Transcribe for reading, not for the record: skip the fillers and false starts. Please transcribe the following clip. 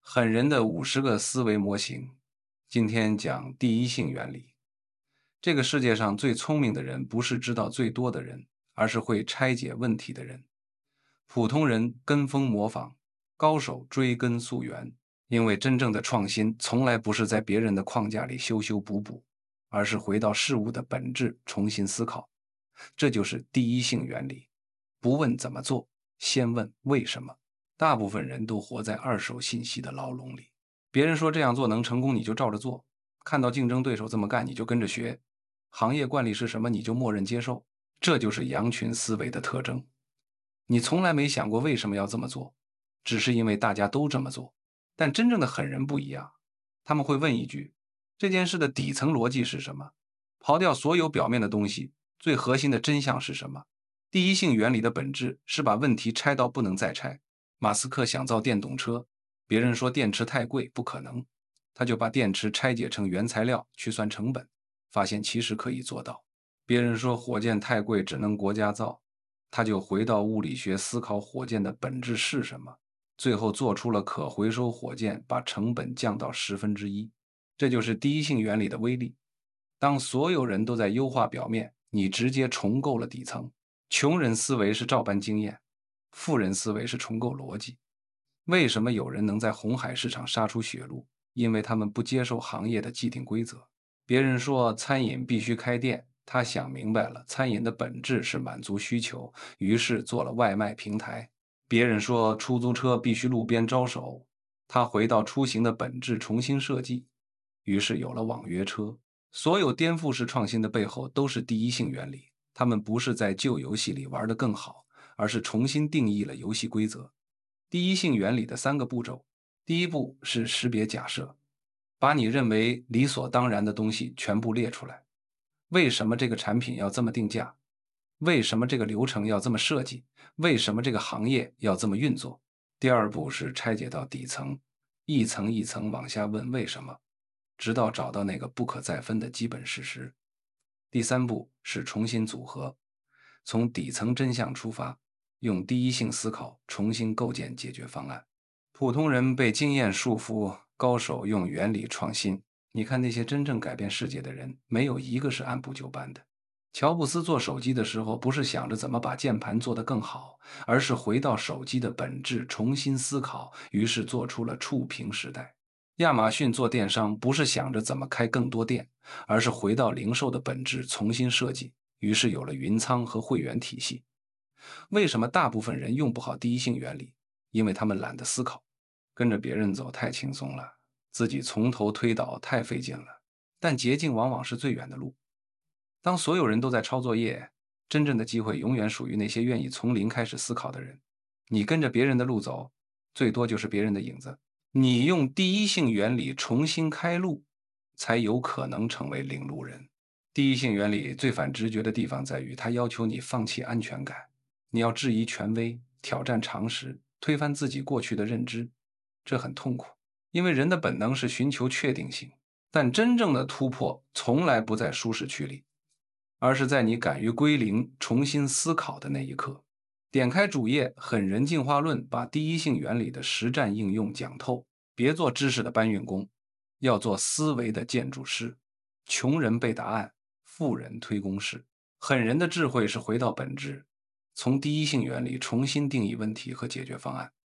狠人的50个思维模型。今天讲第一性原理。这个世界上最聪明的人不是知道最多的人，而是会拆解问题的人。普通人跟风模仿，高手追根溯源。因为真正的创新从来不是在别人的框架里修修补补，而是回到事物的本质重新思考。这就是第一性原理。不问怎么做，先问为什么。大部分人都活在二手信息的牢笼里。别人说这样做能成功，你就照着做；看到竞争对手这么干，你就跟着学；行业惯例是什么，你就默认接受。这就是羊群思维的特征。你从来没想过为什么要这么做，只是因为大家都这么做。但真正的狠人不一样，他们会问一句：这件事的底层逻辑是什么？刨掉所有表面的东西，最核心的真相是什么？第一性原理的本质是把问题拆到不能再拆。马斯克想造电动车，别人说电池太贵，不可能，他就把电池拆解成原材料去算成本，发现其实可以做到。别人说火箭太贵，只能国家造，他就回到物理学思考火箭的本质是什么，最后做出了可回收火箭，把成本降到1/10。这就是第一性原理的威力。当所有人都在优化表面，你直接重构了底层。穷人思维是照搬经验，富人思维是重构逻辑。为什么有人能在红海市场杀出血路？因为他们不接受行业的既定规则。别人说餐饮必须开店，他想明白了，餐饮的本质是满足需求，于是做了外卖平台。别人说出租车必须路边招手，他回到出行的本质重新设计，于是有了网约车。所有颠覆式创新的背后都是第一性原理，他们不是在旧游戏里玩得更好，而是重新定义了游戏规则。第一性原理的3个步骤。第一步是识别假设，把你认为理所当然的东西全部列出来。为什么这个产品要这么定价？为什么这个流程要这么设计？为什么这个行业要这么运作？第二步是拆解到底层，一层一层往下问为什么，直到找到那个不可再分的基本事实。第三步是重新组合，从底层真相出发，用第一性思考重新构建解决方案。普通人被经验束缚，高手用原理创新。你看那些真正改变世界的人，没有一个是按部就班的。乔布斯做手机的时候，不是想着怎么把键盘做得更好，而是回到手机的本质，重新思考，于是做出了触屏时代。亚马逊做电商，不是想着怎么开更多店，而是回到零售的本质，重新设计，于是有了云仓和会员体系。为什么大部分人用不好第一性原理？因为他们懒得思考，跟着别人走太轻松了，自己从头推导太费劲了。但捷径往往是最远的路。当所有人都在抄作业，真正的机会永远属于那些愿意从零开始思考的人。你跟着别人的路走，最多就是别人的影子。你用第一性原理重新开路，才有可能成为领路人。第一性原理最反直觉的地方在于，它要求你放弃安全感，你要质疑权威，挑战常识，推翻自己过去的认知。这很痛苦，因为人的本能是寻求确定性，但真正的突破从来不在舒适区里，而是在你敢于归零、重新思考的那一刻。点开主页《狠人进化论》，把第一性原理的实战应用讲透。别做知识的搬运工，要做思维的建筑师。穷人背答案，富人推公式。狠人的智慧是回到本质，从第一性原理重新定义问题和解决方案。